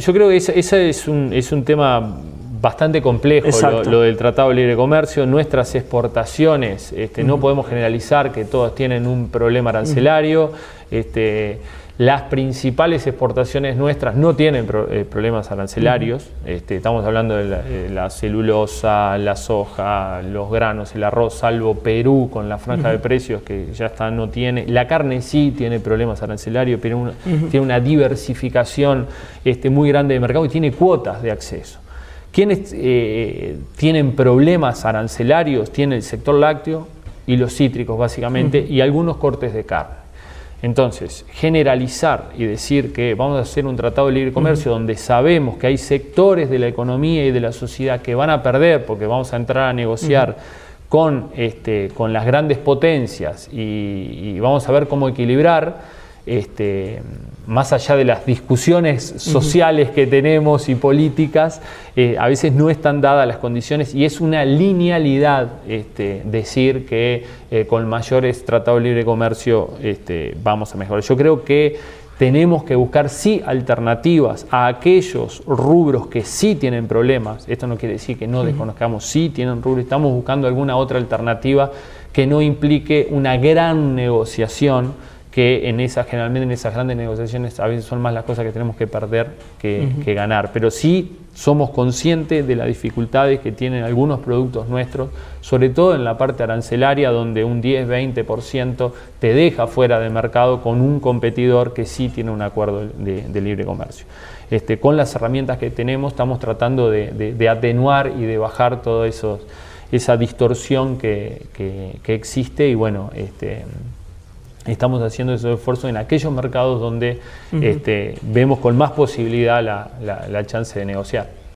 yo creo que ese es un tema bastante complejo, lo del Tratado de Libre Comercio. Nuestras exportaciones, no podemos generalizar que todas tienen un problema arancelario. Las principales exportaciones nuestras no tienen problemas arancelarios. Estamos hablando de la celulosa, la soja, los granos, el arroz, salvo Perú con la franja de precios que ya está, no tiene. La carne sí tiene problemas arancelarios, pero tiene una diversificación muy grande de mercado y tiene cuotas de acceso. ¿Quiénes tienen problemas arancelarios? Tiene el sector lácteo y los cítricos básicamente, y algunos cortes de carne. Entonces, generalizar y decir que vamos a hacer un tratado de libre comercio donde sabemos que hay sectores de la economía y de la sociedad que van a perder porque vamos a entrar a negociar con las grandes potencias y vamos a ver cómo equilibrar, más allá de las discusiones sociales que tenemos y políticas, a veces no están dadas las condiciones y es una linealidad decir que con mayores tratados de libre comercio vamos a mejorar. Yo creo que tenemos que buscar sí alternativas a aquellos rubros que sí tienen problemas. Esto no quiere decir que no desconozcamos, sí tienen rubros, estamos buscando alguna otra alternativa que no implique una gran negociación, que generalmente en esas grandes negociaciones a veces son más las cosas que tenemos que perder que ganar. Pero sí somos conscientes de las dificultades que tienen algunos productos nuestros, sobre todo en la parte arancelaria, donde un 10-20% te deja fuera del mercado con un competidor que sí tiene un acuerdo de libre comercio. Con las herramientas que tenemos estamos tratando de atenuar y de bajar toda esa distorsión que existe y bueno, estamos haciendo esos esfuerzos en aquellos mercados donde vemos con más posibilidad la chance de negociar.